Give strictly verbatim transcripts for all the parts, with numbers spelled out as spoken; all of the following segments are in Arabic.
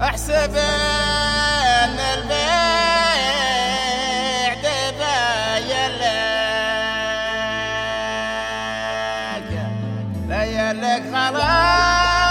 احسب ان البيع دبايا لك ليالك خلاص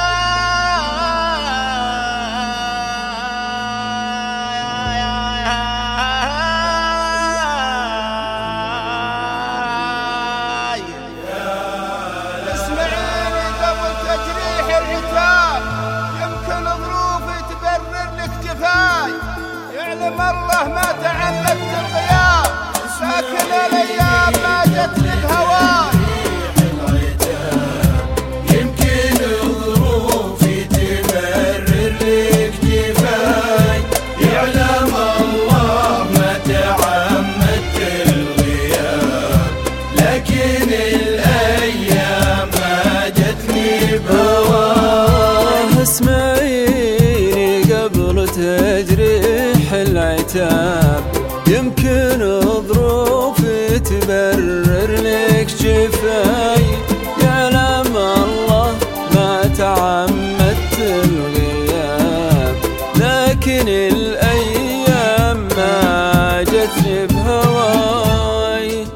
يعلم الله ما تعمدت الغياب ساكن الايام ما جت للهوى يمكن ظروفي تبرر لك جفاي يعلم الله ما تعمدت الغياب لكن الايام ما جتني بهواي اسمعيني قبل تجريح العتاب يمكن ظروفي تبرر لك جفاي يعلم الله ما تعمدت الغياب لكن الأيام ما جتني بهواي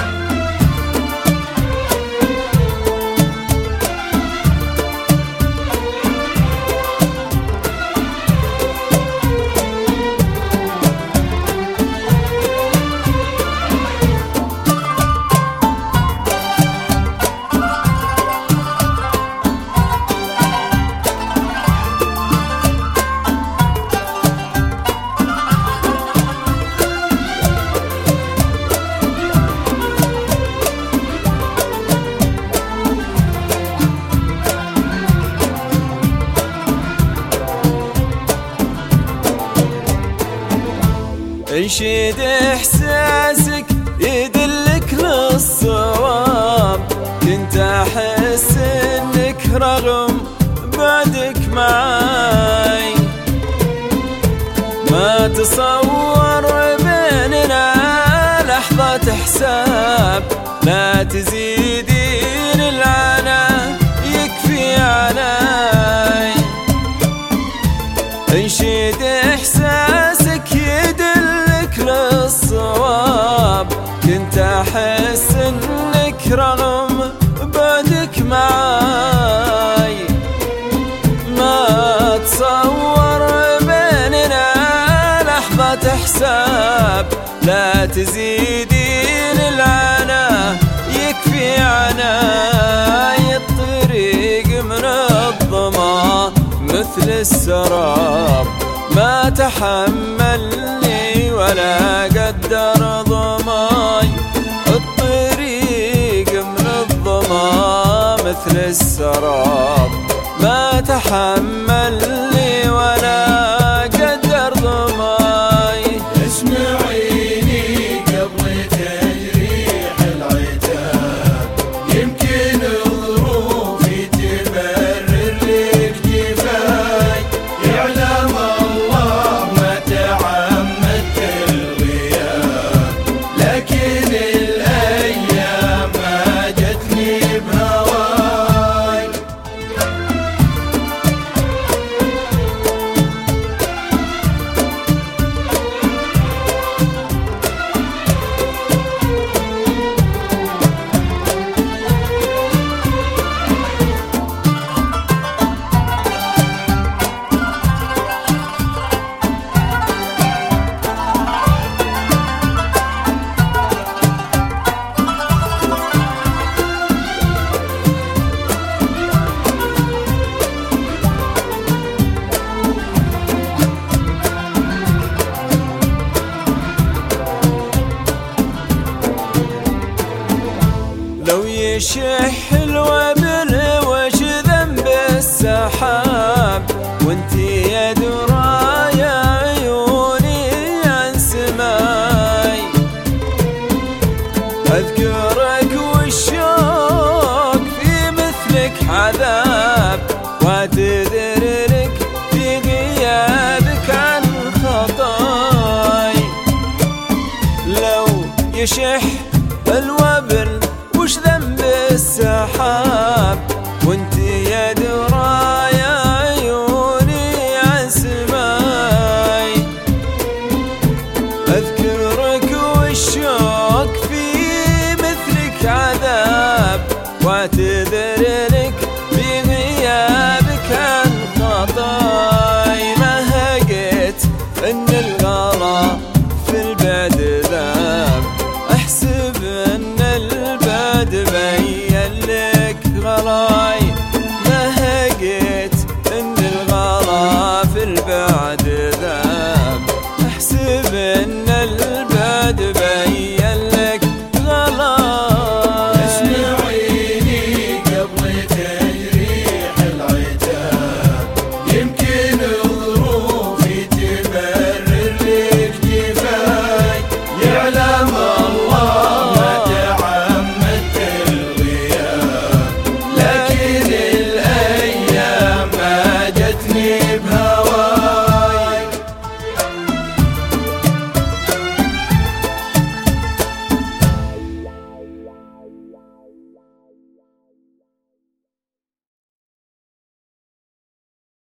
انشد احساسك يدلك للصواب كنت احس انك رغم بعدك معاي ما تصور بيننا لحظة حساب لا تزيدين العنا يكفي علي انشد احساسك يدلك للصواب كنت احس انك رغم بعدك معاي ما تصور بيننا لحظة حساب لا تزيدين العنا يكفي عناي الطريق من الظما مثل السراب ما تحملني ولا قدر ضماي الطريق من الظما مثل السراب ما تحملني ولا قدر ضماي اسمعيني قبل تجريح العتاب يمكن ظروفي تبرر لك جفاي يعلم الله ما تعمدت الغياب لكن الايام ما جتني بهواي لو يشح الوبل وش ذنب السحاب وانتي يا درايا عيوني عن سماي اذكرك والشوق في مثلك عذاب واعتذرلك في غيابك عن خطاي لو يشح